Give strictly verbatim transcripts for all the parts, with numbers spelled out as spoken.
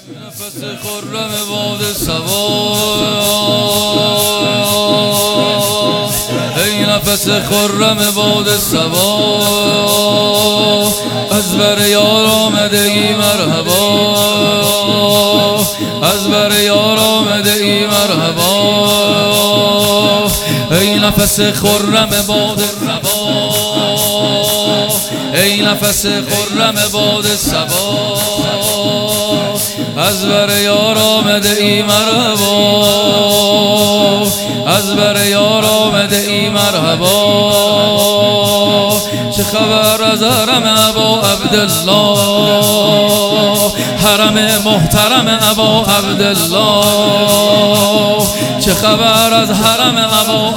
نفس خرم باد صبا، ای نفس خرم باد صبا، از بر یار آمده ای مرحبا، از بر یار آمده ای مرحبا، ای نفس خرم باد صبا، ای نفس خرم باد صبا، از بر یار آمده ای مرحبا، از بر یار آمده ای مرحبا. چه خبر از حرم ابا عبدالله، حرم محترم ابا عبدالله، چه خبر از حرم ابا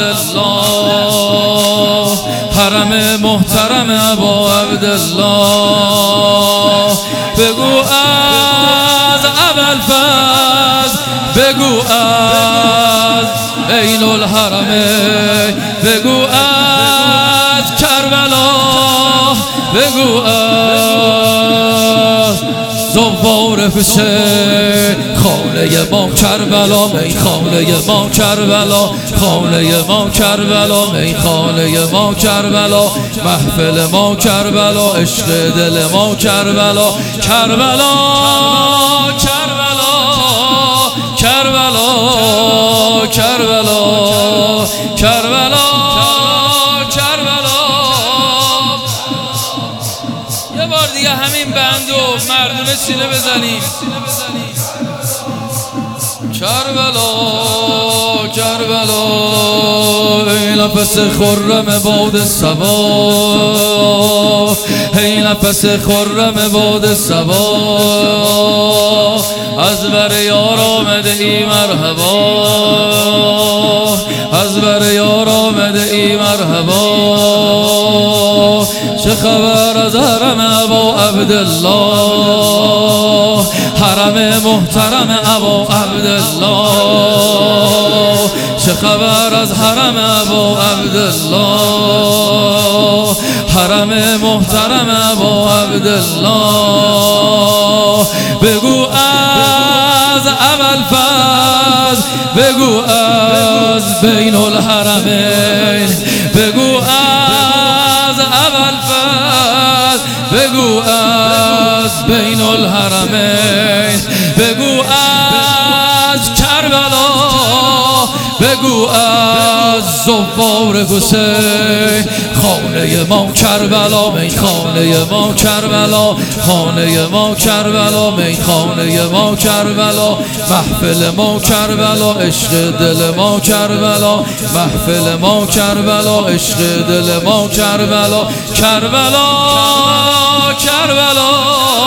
عبدالله، حرم محترم ابا عبدالله. بگو از ابوالفضل، بگو از عین الحرمین، بگو از کربلا، بگو از زوار حسین. خانه ما کربلا، میخانه ما کربلا، خانه ما کربلا، میخانه ما کربلا، محفل ما کربلا، عشق دل ما کربلا، کربلا کربلا کربلا کربلا کربلا کربلا. یه بار دیگه همین بند و مردونه سینه بزنیم. کربلا کربلا، ای نفس خرم باد صبا، ای نفس خرم باد صبا، از بر یار آمده ای مرحبا، از بر یار آمده ای مرحبا. چه خبر از حرم ابا عبدالله، حرم محترم ابا عبدالله، چه خبر از حرم ابا عبدالله، حرم محترم ابا عبدالله. بگو از ابوالفضل، بگو از بین الحرمین، بگو از ابوالفضل، بگو از بین الحرمین، بگو از کربلا، بگو از زوار حسین. خانه ما کربلا، میخانه ما کربلا، خانه ما کربلا، میخانه ما کربلا، محفل ما کربلا، عشق دل ما کربلا، محفل ما کربلا، عشق دل ما کربلا، کربلا کربلا